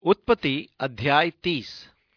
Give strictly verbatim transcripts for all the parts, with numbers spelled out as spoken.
उत्पत्ति अध्याय तीस।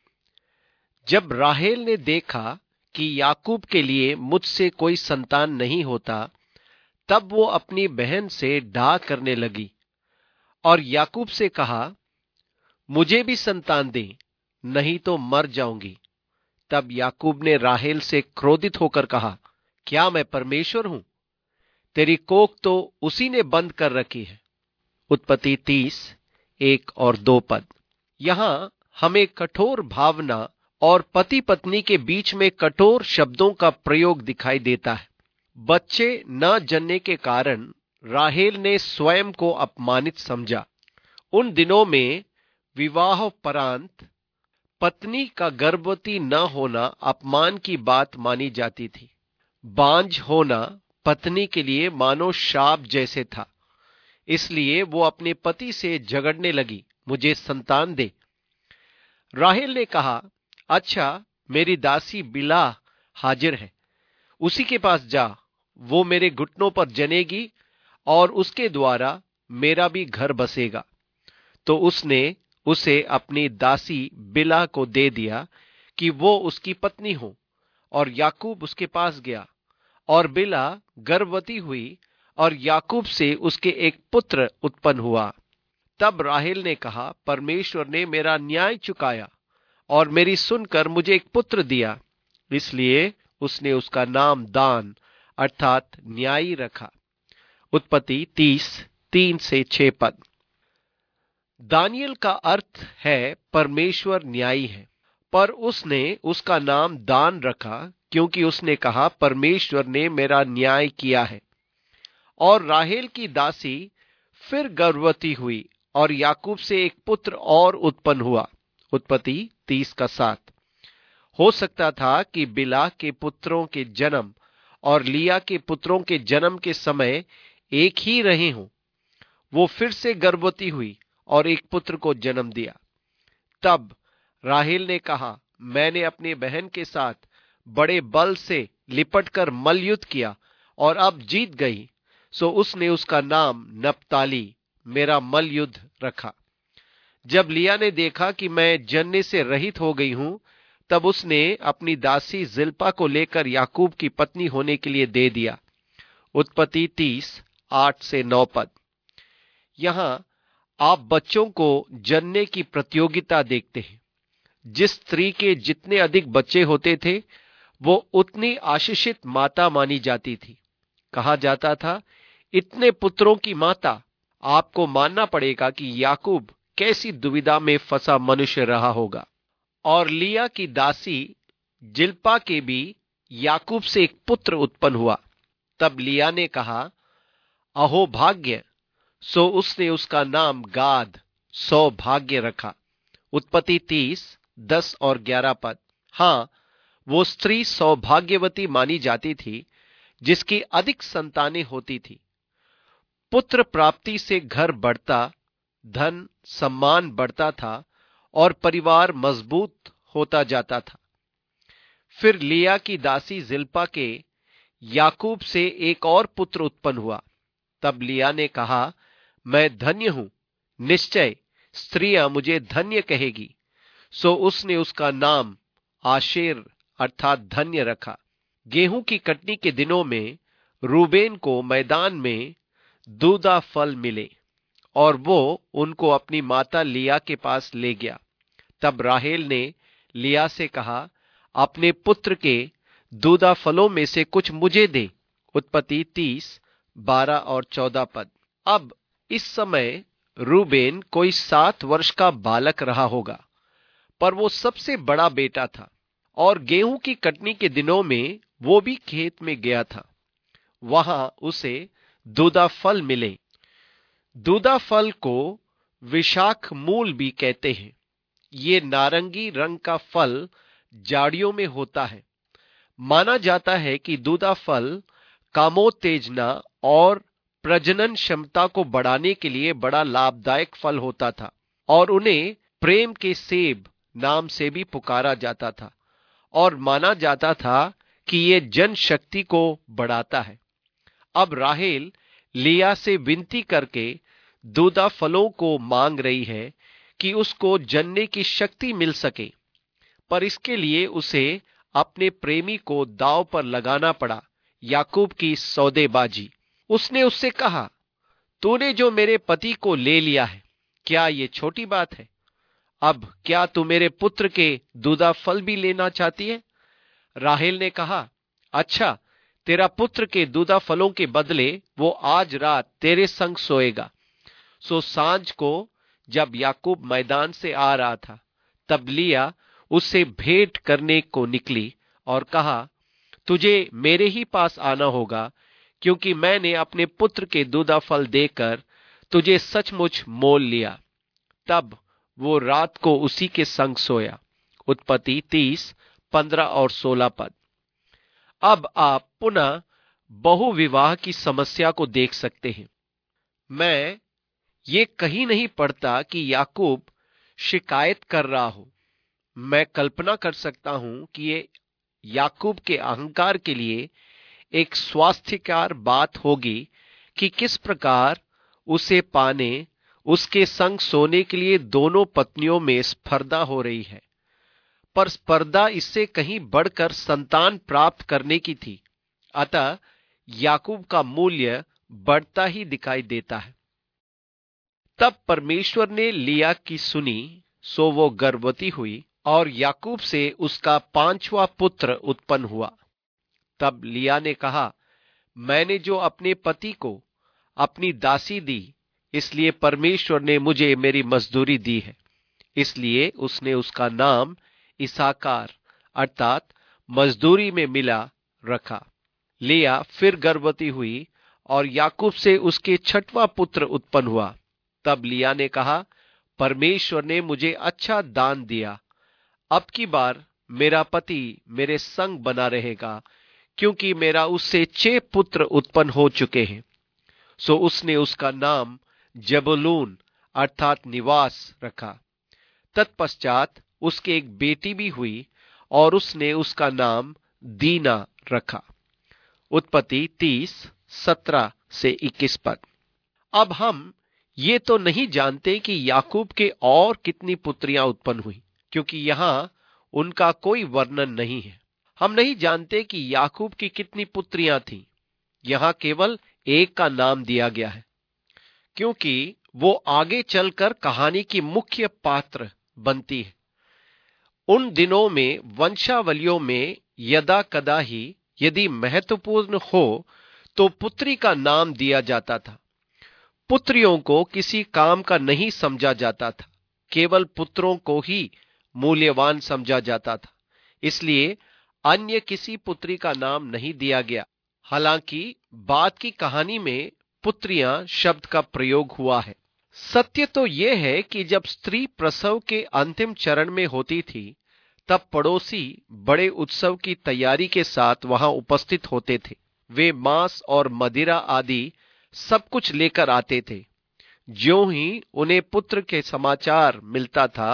जब राहेल ने देखा कि याकूब के लिए मुझसे कोई संतान नहीं होता, तब वो अपनी बहन से डाह करने लगी और याकूब से कहा, मुझे भी संतान दे, नहीं तो मर जाऊंगी। तब याकूब ने राहेल से क्रोधित होकर कहा, क्या मैं परमेश्वर हूं? तेरी कोख तो उसी ने बंद कर रखी है। उत्पत्ति तीस एक और दो पद। यहां हमें कठोर भावना और पति पत्नी के बीच में कठोर शब्दों का प्रयोग दिखाई देता है। बच्चे न जनने के कारण राहेल ने स्वयं को अपमानित समझा। उन दिनों में विवाहोपरांत पत्नी का गर्भवती न होना अपमान की बात मानी जाती थी। बांझ होना पत्नी के लिए मानो शाप जैसे था। इसलिए वो अपने पति से झगड़ने लगी, मुझे संतान दे। राहेल ने कहा, अच्छा, मेरी दासी बिला हाजिर है, उसी के पास जा, वो मेरे घुटनों पर जनेगी और उसके द्वारा मेरा भी घर बसेगा। तो उसने उसे अपनी दासी बिला को दे दिया कि वो उसकी पत्नी हो, और याकूब उसके पास गया और बिला गर्भवती हुई और याकूब से उसके एक पुत्र उत्पन्न हुआ। तब राहेल ने कहा, परमेश्वर ने मेरा न्याय चुकाया और मेरी सुनकर मुझे एक पुत्र दिया। इसलिए उसने उसका नाम दान अर्थात न्यायी रखा। उत्पत्ति तीस तीन से छह पद। दानियल का अर्थ है परमेश्वर न्यायी है, पर उसने उसका नाम दान रखा क्योंकि उसने कहा, परमेश्वर ने मेरा न्याय किया है। और राहेल की दासी फिर गर्भवती हुई और याकूब से एक पुत्र और उत्पन्न हुआ। उत्पत्ति तीस का सात। हो सकता था कि बिला के पुत्रों के जन्म और लिया के पुत्रों के जन्म के समय एक ही रहे हों। वो फिर से गर्भवती हुई और एक पुत्र को जन्म दिया। तब राहेल ने कहा, मैंने अपनी बहन के साथ बड़े बल से लिपटकर मल्लयुद्ध किया और अब जीत गई। सो उसने उसका नाम नप्ताली, मेरा मल्लयुद्ध, रखा। जब लिया ने देखा कि मैं जनने से रहित हो गई हूं, तब उसने अपनी दासी जिल्पा को लेकर याकूब की पत्नी होने के लिए दे दिया। उत्पत्ति तीस आठ से नौ पद। यहां आप बच्चों को जनने की प्रतियोगिता देखते हैं। जिस स्त्री के जितने अधिक बच्चे होते थे, वो उतनी आशीषित माता मानी जाती थी। कहा जाता था, इतने पुत्रों की माता। आपको मानना पड़ेगा कि याकूब कैसी दुविधा में फंसा मनुष्य रहा होगा। और लिया की दासी जिल्पा के भी याकूब से एक पुत्र उत्पन्न हुआ। तब लिया ने कहा, अहो भाग्य। सो उसने उसका नाम गाद, सौभाग्य, रखा। उत्पत्ति तीस दस और ग्यारह पद। हां, वो स्त्री सौभाग्यवती मानी जाती थी जिसकी अधिक संतानें होती थी। पुत्र प्राप्ति से घर बढ़ता, धन सम्मान बढ़ता था और परिवार मजबूत होता जाता था। फिर लिया की दासी जिल्पा के याकूब से एक और पुत्र उत्पन्न हुआ। तब लिया ने कहा, मैं धन्य हूं, निश्चय स्त्रियां मुझे धन्य कहेगी। सो उसने उसका नाम आशेर अर्थात धन्य रखा। गेहूं की कटनी के दिनों में रूबेन को मैदान में दूधा फल मिले और वो उनको अपनी माता लिया के पास ले गया। तब राहेल ने लिया से कहा, अपने पुत्र के दूधा फलों में से कुछ मुझे दे। उत्पत्ति तीस बारह और चौदह पद। अब इस समय रूबेन कोई सात वर्ष का बालक रहा होगा, पर वो सबसे बड़ा बेटा था और गेहूं की कटनी के दिनों में वो भी खेत में गया था। वहां उसे दूधा फल मिले। दूधा फल को विशाख मूल भी कहते हैं। ये नारंगी रंग का फल झाड़ियों में होता है। माना जाता है कि दूधा फल कामोत्तेजना और प्रजनन क्षमता को बढ़ाने के लिए बड़ा लाभदायक फल होता था और उन्हें प्रेम के सेब नाम से भी पुकारा जाता था और माना जाता था कि ये जनशक्ति को बढ़ाता है। अब राहेल लिया से विनती करके दूधा फलों को मांग रही है कि उसको जनने की शक्ति मिल सके, पर इसके लिए उसे अपने प्रेमी को दांव पर लगाना पड़ा, याकूब की सौदेबाजी। उसने उससे कहा, तूने जो मेरे पति को ले लिया है, क्या ये छोटी बात है? अब क्या तू मेरे पुत्र के दूधा फल भी लेना चाहती है? राहेल ने कहा, अच्छा, तेरा पुत्र के दूधा फलों के बदले वो आज रात तेरे संग सोएगा। सो सांझ को जब याकूब मैदान से आ रहा था, तब लिया उससे भेंट करने को निकली और कहा, तुझे मेरे ही पास आना होगा, क्योंकि मैंने अपने पुत्र के दूधा फल देकर तुझे सचमुच मोल लिया। तब वो रात को उसी के संग सोया। उत्पत्ति तीस पंद्रह और सोलह पद। अब आप पुनः बहुविवाह की समस्या को देख सकते हैं। मैं ये कहीं नहीं पढ़ता कि याकूब शिकायत कर रहा हो। मैं कल्पना कर सकता हूं कि ये याकूब के अहंकार के लिए एक स्वास्थ्यकर बात होगी कि किस प्रकार उसे पाने, उसके संग सोने के लिए दोनों पत्नियों में स्पर्धा हो रही है। पर स्पर्धा इससे कहीं बढ़कर संतान प्राप्त करने की थी। अतः याकूब का मूल्य बढ़ता ही दिखाई देता है। तब परमेश्वर ने लिया की सुनी, सो वो गर्भवती हुई और याकूब से उसका पांचवा पुत्र उत्पन्न हुआ। तब लिया ने कहा, मैंने जो अपने पति को अपनी दासी दी, इसलिए परमेश्वर ने मुझे मेरी मजदूरी दी है। इसलिए उसने उसका नाम इसाकार अर्थात मजदूरी में मिला रखा। लिया फिर गर्भवती हुई और याकूब से उसके छठवां पुत्र उत्पन्न हुआ। तब लिया ने कहा, परमेश्वर ने मुझे अच्छा दान दिया। अब की बार मेरा पति मेरे संग बना रहेगा, क्योंकि मेरा उससे छह पुत्र उत्पन्न हो चुके हैं। सो उसने उसका नाम जबूलून अर्थात निवास रखा। तत्पश्चात उसके एक बेटी भी हुई और उसने उसका नाम दीना रखा। उत्पत्ति तीस सत्रह से इक्कीस पद। अब हम ये तो नहीं जानते कि याकूब के और कितनी पुत्रियां उत्पन्न हुई, क्योंकि यहां उनका कोई वर्णन नहीं है। हम नहीं जानते कि याकूब की कितनी पुत्रियां थीं। यहां केवल एक का नाम दिया गया है, क्योंकि वो आगे चलकर कहानी की मुख्य पात्र बनती है। उन दिनों में वंशावलियों में यदा कदा ही यदि महत्वपूर्ण हो तो पुत्री का नाम दिया जाता था। पुत्रियों को किसी काम का नहीं समझा जाता था, केवल पुत्रों को ही मूल्यवान समझा जाता था। इसलिए अन्य किसी पुत्री का नाम नहीं दिया गया। हालांकि बाद की कहानी में पुत्रियां शब्द का प्रयोग हुआ है। सत्य तो यह है कि जब स्त्री प्रसव के अंतिम चरण में होती थी, तब पड़ोसी बड़े उत्सव की तैयारी के साथ वहां उपस्थित होते थे। वे मांस और मदिरा आदि सब कुछ लेकर आते थे। ज्यों ही उन्हें पुत्र के समाचार मिलता था,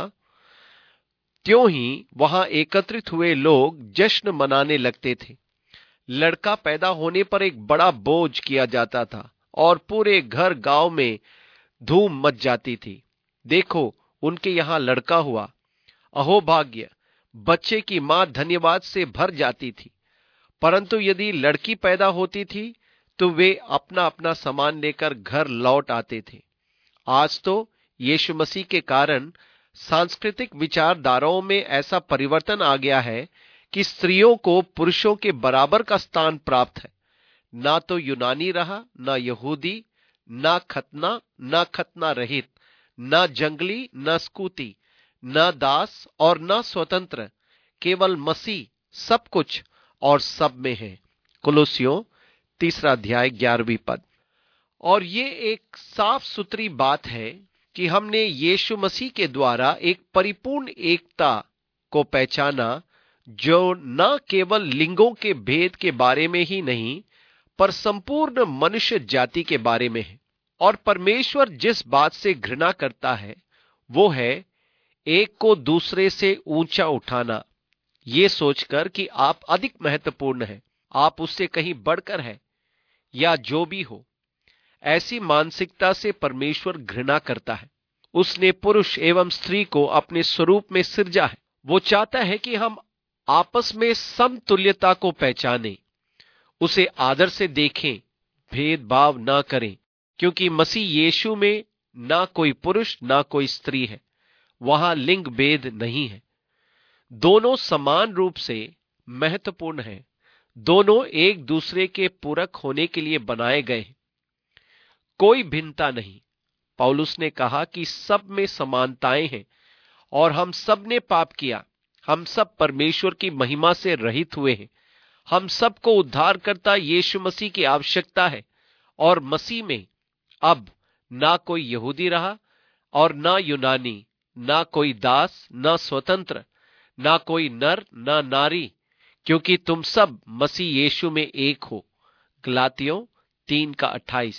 त्यों ही वहां एकत्रित हुए लोग जश्न मनाने लगते थे। लड़का पैदा होने पर एक बड़ा बोझ किया जाता था और पूरे घर गांव में धूम मच जाती थी। देखो, उनके यहां लड़का हुआ, अहोभाग्य। बच्चे की मां धन्यवाद से भर जाती थी। परंतु यदि लड़की पैदा होती थी तो वे अपना अपना सामान लेकर घर लौट आते थे। आज तो यीशु मसीह के कारण सांस्कृतिक विचारधाराओं में ऐसा परिवर्तन आ गया है कि स्त्रियों को पुरुषों के बराबर का स्थान प्राप्त है। ना तो यूनानी रहा, ना यहूदी, ना खतना, ना खतना रहित, ना जंगली, ना स्कूती, ना दास और ना स्वतंत्र, केवल मसीह सब कुछ और सब में है। कुलुस्सियों तीसरा अध्याय ग्यारहवीं पद। और ये एक साफ सुथरी बात है कि हमने यीशु मसीह के द्वारा एक परिपूर्ण एकता को पहचाना, जो न केवल लिंगों के भेद के बारे में ही नहीं, पर संपूर्ण मनुष्य जाति के बारे में है। और परमेश्वर जिस बात से घृणा करता है वो है एक को दूसरे से ऊंचा उठाना, ये सोचकर कि आप अधिक महत्वपूर्ण हैं, आप उससे कहीं बढ़कर हैं या जो भी हो। ऐसी मानसिकता से परमेश्वर घृणा करता है। उसने पुरुष एवं स्त्री को अपने स्वरूप में सिरजा है। वो चाहता है कि हम आपस में समतुल्यता को पहचानें, उसे आदर से देखें, भेदभाव ना करें, क्योंकि मसीह यीशु में ना कोई पुरुष ना कोई स्त्री है, वहां लिंग भेद नहीं है। दोनों समान रूप से महत्वपूर्ण हैं। दोनों एक दूसरे के पूरक होने के लिए बनाए गए हैं। कोई भिन्नता नहीं। पौलुस ने कहा कि सब में समानताएं हैं और हम सब ने पाप किया। हम सब परमेश्वर की महिमा से रहित हुए हैं। हम सबको उद्धारकर्ता यीशु मसीह की आवश्यकता है और मसीह में अब ना कोई यहूदी रहा और ना यूनानी, ना कोई दास ना स्वतंत्र, ना कोई नर ना नारी, क्योंकि तुम सब मसीह यीशु में एक हो। गलातियों तीन का अट्ठाईस।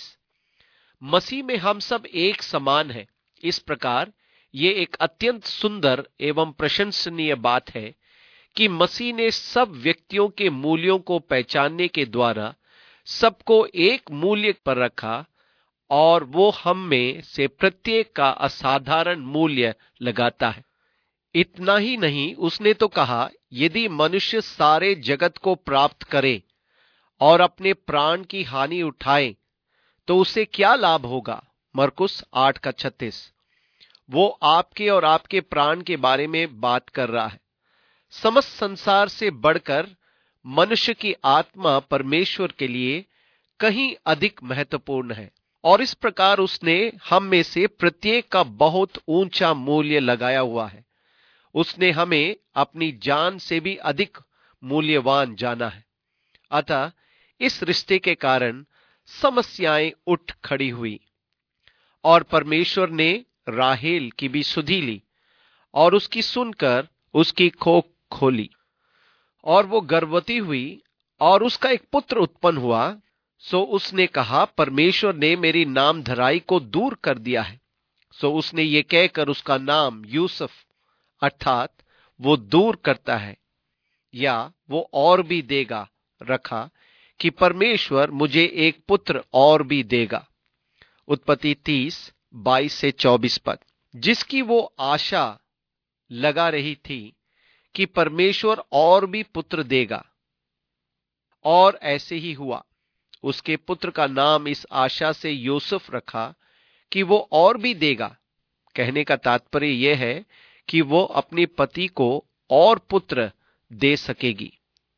मसीह में हम सब एक समान हैं। इस प्रकार ये एक अत्यंत सुंदर एवं प्रशंसनीय बात है कि मसीह ने सब व्यक्तियों के मूल्यों को पहचानने के द्वारा सबको एक मूल्य पर रखा और वो हम में से प्रत्येक का असाधारण मूल्य लगाता है। इतना ही नहीं, उसने तो कहा, यदि मनुष्य सारे जगत को प्राप्त करे और अपने प्राण की हानि उठाए तो उसे क्या लाभ होगा। मरकुस आठ का छत्तीस। वो आपके और आपके प्राण के बारे में बात कर रहा है। समस्त संसार से बढ़कर मनुष्य की आत्मा परमेश्वर के लिए कहीं अधिक महत्वपूर्ण है और इस प्रकार उसने हम में से प्रत्येक का बहुत ऊंचा मूल्य लगाया हुआ है। उसने हमें अपनी जान से भी अधिक मूल्यवान जाना है। अतः इस रिश्ते के कारण समस्याएं उठ खड़ी हुई और परमेश्वर ने राहेल की भी सुधि ली और उसकी सुनकर उसकी खोख खोली और वो गर्भवती हुई और उसका एक पुत्र उत्पन्न हुआ। सो उसने कहा, परमेश्वर ने मेरी नाम धराई को दूर कर दिया है। सो उसने ये कहकर उसका नाम यूसुफ अर्थात वो दूर करता है या वो और भी देगा रखा कि परमेश्वर मुझे एक पुत्र और भी देगा। उत्पत्ति तीस बाईस से चौबीस पद। जिसकी वो आशा लगा रही थी कि परमेश्वर और भी पुत्र देगा और ऐसे ही हुआ। उसके पुत्र का नाम इस आशा से यूसुफ रखा कि वो और भी देगा। कहने का तात्पर्य यह है कि वो अपने पति को और पुत्र दे सकेगी।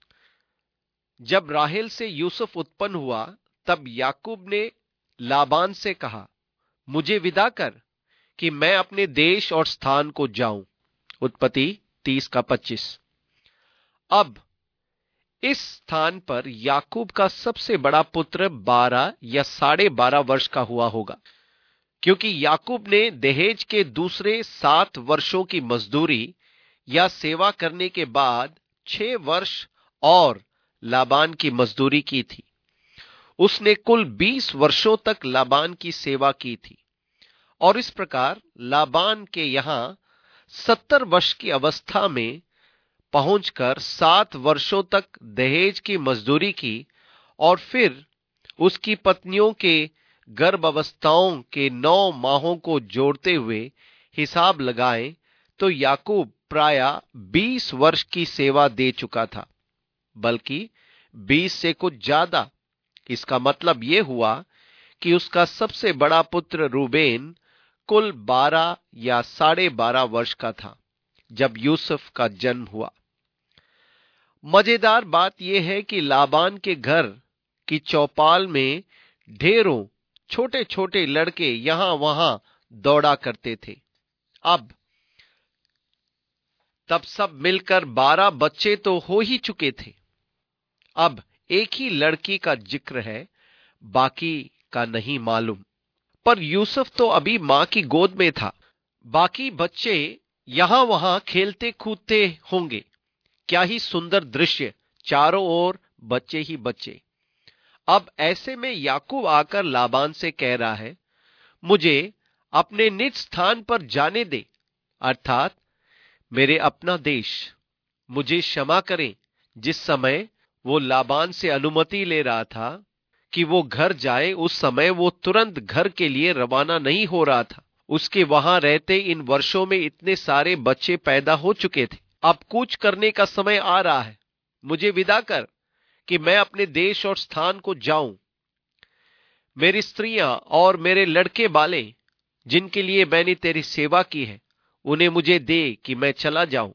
जब राहेल से यूसुफ उत्पन्न हुआ तब याकूब ने लाबान से कहा, मुझे विदा कर कि मैं अपने देश और स्थान को जाऊं। उत्पत्ति तीस का पच्चीस। अब इस स्थान पर याकूब का सबसे बड़ा पुत्र बारह या साढ़े बारह वर्ष का हुआ होगा, क्योंकि याकूब ने दहेज के दूसरे सात वर्षों की मजदूरी या सेवा करने के बाद छह वर्ष और लाबान की मजदूरी की थी। उसने कुल बीस वर्षों तक लाबान की सेवा की थी और इस प्रकार लाबान के यहां सत्तर वर्ष की अवस्था में पहुंचकर सात वर्षों तक दहेज की मजदूरी की और फिर उसकी पत्नियों के गर्भावस्थाओं के नौ माहों को जोड़ते हुए हिसाब लगाएं तो याकूब प्राय बीस वर्ष की सेवा दे चुका था, बल्कि बीस से कुछ ज्यादा। इसका मतलब यह हुआ कि उसका सबसे बड़ा पुत्र रूबेन कुल बारह या साढ़े बारह वर्ष का था जब यूसुफ का जन्म हुआ। मजेदार बात यह है कि लाबान के घर की चौपाल में ढेरों छोटे छोटे लड़के यहां वहां दौड़ा करते थे। अब तब सब मिलकर बारह बच्चे तो हो ही चुके थे। अब एक ही लड़की का जिक्र है, बाकी का नहीं मालूम। पर यूसुफ तो अभी मां की गोद में था। बाकी बच्चे यहां वहां खेलते कूदते होंगे। क्या ही सुंदर दृश्य, चारों ओर बच्चे ही बच्चे। अब ऐसे में याकूब आकर लाबान से कह रहा है, मुझे अपने निज स्थान पर जाने दे, अर्थात मेरे अपना देश। मुझे क्षमा करें। जिस समय वो लाबान से अनुमति ले रहा था कि वो घर जाए, उस समय वो तुरंत घर के लिए रवाना नहीं हो रहा था उसके वहां रहते इन वर्षों में इतने सारे बच्चे पैदा हो चुके थे। अब कूच करने का समय आ रहा है, मुझे विदा कर कि मैं अपने देश और स्थान को जाऊं। मेरी स्त्रियां और मेरे लड़के बाले जिनके लिए मैंने तेरी सेवा की है, उन्हें मुझे दे कि मैं चला जाऊं।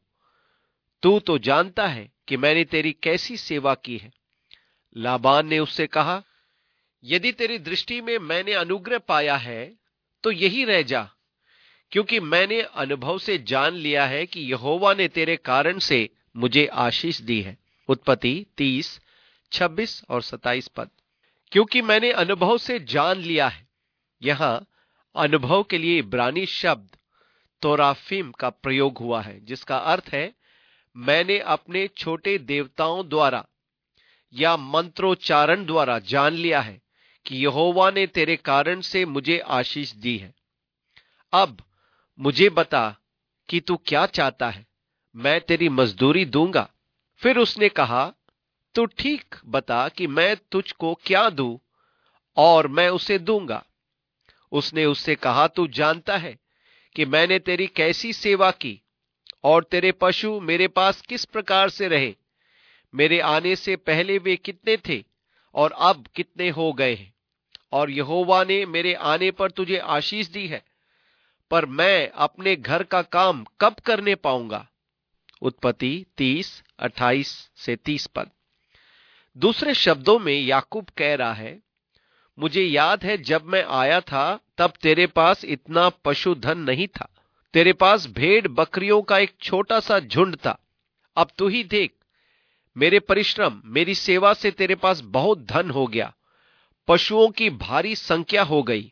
तू तो जानता है कि मैंने तेरी कैसी सेवा की है। लाबान ने उससे कहा, यदि तेरी दृष्टि में मैंने अनुग्रह पाया है तो यही रह जा, क्योंकि मैंने अनुभव से जान लिया है कि यहोवा ने तेरे कारण से मुझे आशीष दी है। उत्पत्ति तीस छब्बीस और सत्ताईस पद। क्योंकि मैंने अनुभव से जान लिया है, यहां अनुभव के लिए इब्रानी शब्द तोराफिम का प्रयोग हुआ है, जिसका अर्थ है मैंने अपने छोटे देवताओं द्वारा या मंत्रोच्चारण द्वारा जान लिया है कि यहोवा ने तेरे कारण से मुझे आशीष दी है। अब मुझे बता कि तू क्या चाहता है, मैं तेरी मजदूरी दूंगा। फिर उसने कहा, तू ठीक बता कि मैं तुझको क्या दूं और मैं उसे दूंगा। उसने उससे कहा, तू जानता है कि मैंने तेरी कैसी सेवा की और तेरे पशु मेरे पास किस प्रकार से रहे। मेरे आने से पहले वे कितने थे और अब कितने हो गए हैं, और यहोवा ने मेरे आने पर तुझे आशीष दी है, पर मैं अपने घर का काम कब करने पाऊंगा। उत्पत्ति तीस अट्ठाईस से तीस पद। दूसरे शब्दों में याकूब कह रहा है, मुझे याद है जब मैं आया था तब तेरे पास इतना पशुधन नहीं था। तेरे पास भेड़ बकरियों का एक छोटा सा झुंड था। अब तू ही देख, मेरे परिश्रम, मेरी सेवा से तेरे पास बहुत धन हो गया, पशुओं की भारी संख्या हो गई।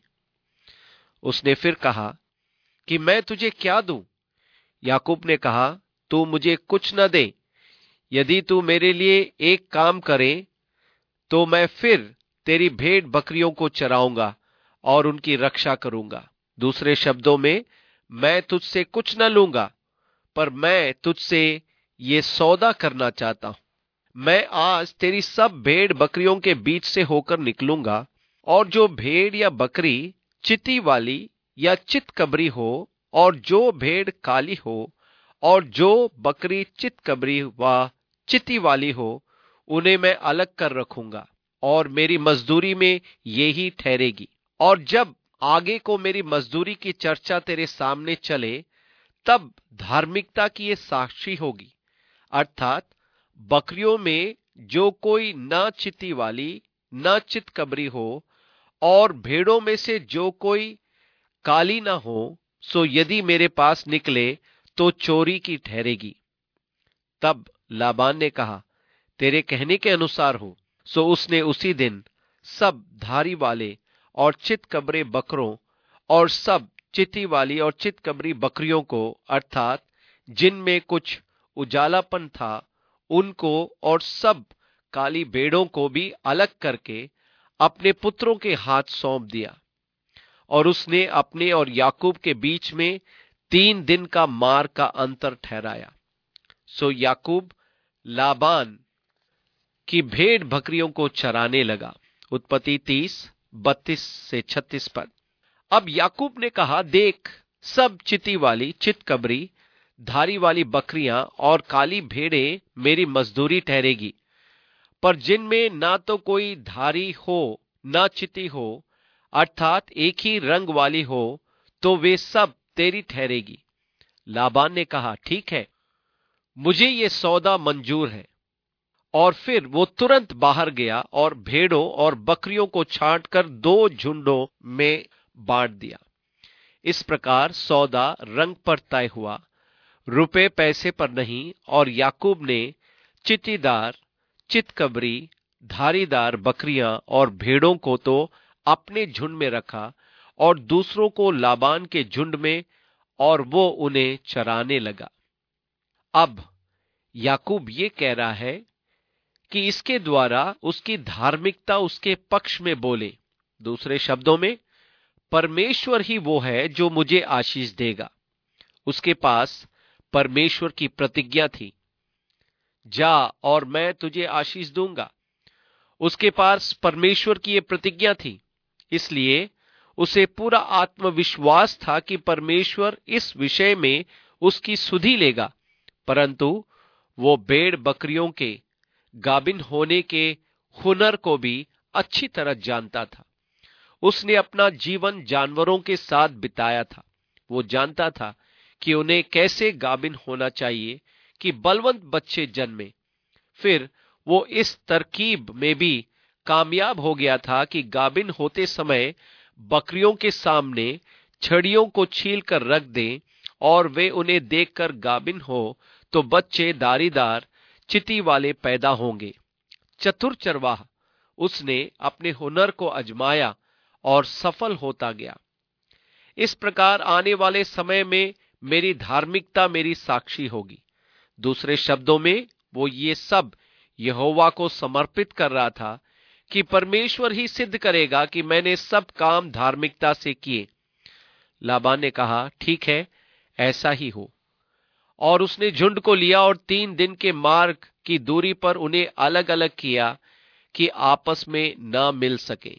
उसने फिर कहा कि मैं तुझे क्या दूं। याकूब ने कहा, तू मुझे कुछ न दे। यदि तू मेरे लिए एक काम करे तो मैं फिर तेरी भेड़ बकरियों को चराऊंगा और उनकी रक्षा करूंगा। दूसरे शब्दों में, मैं तुझसे कुछ न लूंगा, पर मैं तुझसे ये सौदा करना चाहता हूं। मैं आज तेरी सब भेड़ बकरियों के बीच से होकर निकलूंगा, और जो भेड़ या बकरी चिति वाली या चितकबरी हो, और जो भेड़ काली हो, और जो बकरी चितकबरी व चिति वाली हो, उन्हें मैं अलग कर रखूंगा और मेरी मजदूरी में ये ही ठहरेगी। और जब आगे को मेरी मजदूरी की चर्चा तेरे सामने चले, तब धार्मिकता की ये साक्षी होगी, अर्थात बकरियों में जो कोई न चिति वाली न चितकबरी हो, और भेड़ों में से जो कोई काली ना हो, सो यदि मेरे पास निकले तो चोरी की ठहरेगी। तब लाबान ने कहा, तेरे कहने के अनुसार हो। सो उसने उसी दिन सब धारी वाले और चितकबरे बकरों और सब चिति वाली और चितकबरी बकरियों को, अर्थात जिनमें कुछ उजालापन था, उनको और सब काली भेड़ों को भी अलग करके अपने पुत्रों के हाथ सौंप दिया। और उसने अपने और याकूब के बीच में तीन दिन का मार्ग का अंतर ठहराया। सो याकूब लाबान की भेड़ बकरियों को चराने लगा। उत्पत्ति तीस बत्तीस से छत्तीस पद। अब याकूब ने कहा, देख, सब चिति वाली चितकबरी धारी वाली बकरियां और काली भेड़ें मेरी मजदूरी ठहरेगी, पर जिनमें ना तो कोई धारी हो ना चिति हो, अर्थात एक ही रंग वाली हो, तो वे सब तेरी ठहरेगी। लाबान ने कहा, ठीक है, मुझे ये सौदा मंजूर है। और फिर वो तुरंत बाहर गया और भेड़ों और बकरियों को छांटकर दो झुंडों में बांट दिया। इस प्रकार सौदा रंग पर तय हुआ, रुपए पैसे पर नहीं। और याकूब ने चित्तीदार, चितकबरी, धारीदार बकरियां और भेड़ों को तो अपने झुंड में रखा और दूसरों को लाबान के झुंड में, और वो उन्हें चराने लगा। अब याकूब ये कह रहा है कि इसके द्वारा उसकी धार्मिकता उसके पक्ष में बोले। दूसरे शब्दों में, परमेश्वर ही वो है जो मुझे आशीष देगा। उसके पास परमेश्वर की प्रतिज्ञा थी, जा और मैं तुझे आशीष दूंगा। उसके पास परमेश्वर की ये प्रतिज्ञा थी, इसलिए उसे पूरा आत्मविश्वास था कि परमेश्वर इस विषय में उसकी सुधि लेगा, परंतु वो भेड़ बकरियों के गाभिन होने के हुनर को भी अच्छी तरह जानता था। उसने अपना जीवन जानवरों के साथ बिताया था। वो जानता था कि उन्हें कैसे गाभिन होना चाहिए कि बलवंत बच्चे जन्मे। फिर वो इस तरकीब में भी कामयाब हो गया था कि गाभिन होते समय बकरियों के सामने छड़ियों को छील कर रख दें और वे उन्हें देखकर गाभिन हो तो बच्चे धारीदार चिति वाले पैदा होंगे। चतुर चरवाहा, उसने अपने हुनर को आजमाया और सफल होता गया। इस प्रकार आने वाले समय में मेरी धार्मिकता मेरी साक्षी होगी। दूसरे शब्दों में वो ये सब यहोवा को समर्पित कर रहा था कि परमेश्वर ही सिद्ध करेगा कि मैंने सब काम धार्मिकता से किए। लाबान ने कहा, ठीक है, ऐसा ही हो। और उसने झुंड को लिया और तीन दिन के मार्ग की दूरी पर उन्हें अलग अलग किया कि आपस में न मिल सके।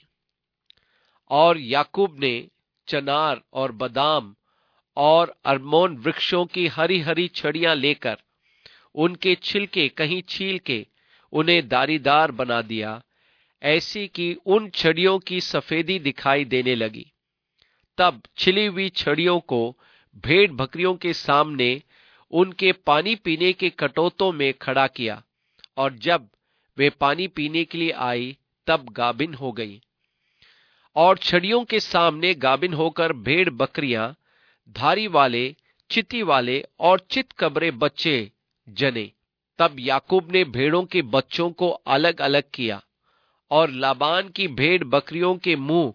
और याकूब ने चनार और बादाम और अरमोन वृक्षों की हरी हरी छड़ियां लेकर उनके छिलके कहीं छील के उन्हें दारीदार बना दिया, ऐसी कि उन छड़ियों की सफेदी दिखाई देने लगी। तब छिली हुई छड़ियों को भेड़ बकरियों के सामने उनके पानी पीने के कटोतों में खड़ा किया, और जब वे पानी पीने के लिए आई तब गाभिन हो गई। और छड़ियों के सामने गाभिन होकर भेड़ बकरियां धारी वाले, चिति वाले और चित कबरे बच्चे जने। तब याकूब ने भेड़ों के बच्चों को अलग अलग किया और लाबान की भेड़ बकरियों के मुंह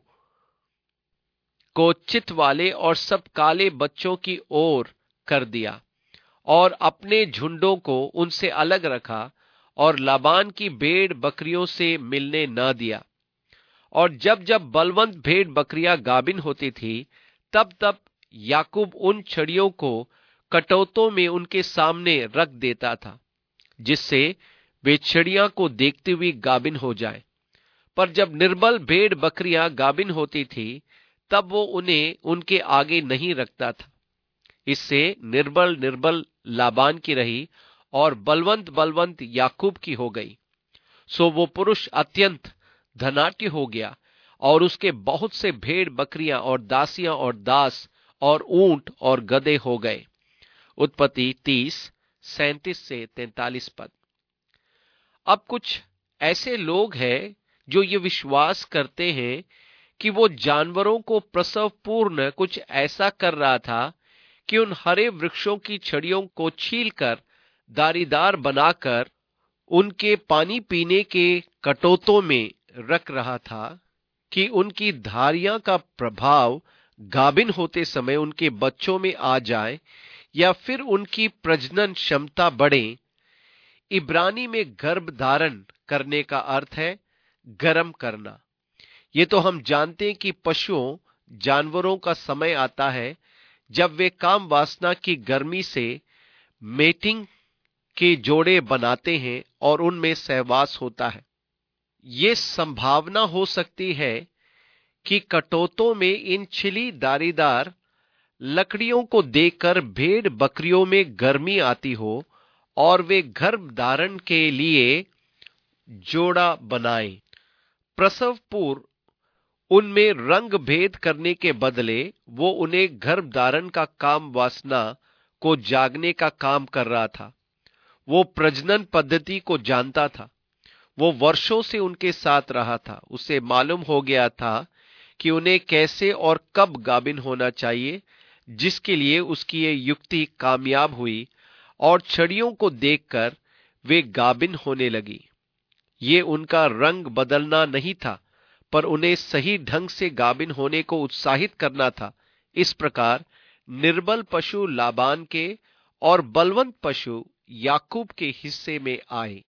को चित वाले और सब काले बच्चों की ओर कर दिया और अपने झुंडों को उनसे अलग रखा और लाबान की भेड़ बकरियों से मिलने न दिया। और जब जब बलवंत भेड़ बकरियां गाभिन होती थी, तब तब याकूब उन छड़ियों को कटोतों में उनके सामने रख देता था, जिससे वे छड़ियां को देखते हुए गाभिन हो जाए। पर जब निर्बल भेड़ बकरियां गाभिन होती थी, तब वो उन्हें उनके आगे नहीं रखता था। इससे निर्बल निर्बल लाबान की रही और बलवंत बलवंत याकूब की हो गई। सो वो पुरुष अत्यंत धनाढ्य हो गया और उसके बहुत से भेड़ बकरियां और दासियां और दास और ऊंट और गधे हो गए। उत्पत्ति तीस सैंतीस से तैंतालीस पद। अब कुछ ऐसे लोग हैं जो ये विश्वास करते हैं कि वो जानवरों को प्रसव पूर्ण कुछ ऐसा कर रहा था कि उन हरे वृक्षों की छड़ियों को छीलकर दारीदार बनाकर उनके पानी पीने के कटोतों में रख रहा था कि उनकी धारियां का प्रभाव गाभिन होते समय उनके बच्चों में आ जाए या फिर उनकी प्रजनन क्षमता बढ़े। इब्रानी में गर्भ धारण करने का अर्थ है गर्म करना। ये तो हम जानते हैं कि पशुओं जानवरों का समय आता है जब वे काम वासना की गर्मी से मेटिंग के जोड़े बनाते हैं और उनमें सहवास होता है। ये संभावना हो सकती है कि कटोतों में इन छिली दारीदार लकड़ियों को देखकर भेड़ बकरियों में गर्मी आती हो और वे गर्भ धारण के लिए जोड़ा बनाएं। प्रसव पूर्व उनमें रंग भेद करने के बदले वो उन्हें गर्भ धारण का काम वासना को जागने का काम कर रहा था। वो प्रजनन पद्धति को जानता था। वो वर्षों से उनके साथ रहा था। उसे मालूम हो गया था कि उन्हें कैसे और कब गाभिन होना चाहिए, जिसके लिए उसकी ये युक्ति कामयाब हुई और छड़ियों को देखकर वे गाभिन होने लगी। ये उनका रंग बदलना नहीं था, पर उन्हें सही ढंग से गाभिन होने को उत्साहित करना था। इस प्रकार निर्बल पशु लाबान के और बलवंत पशु याकूब के हिस्से में आए।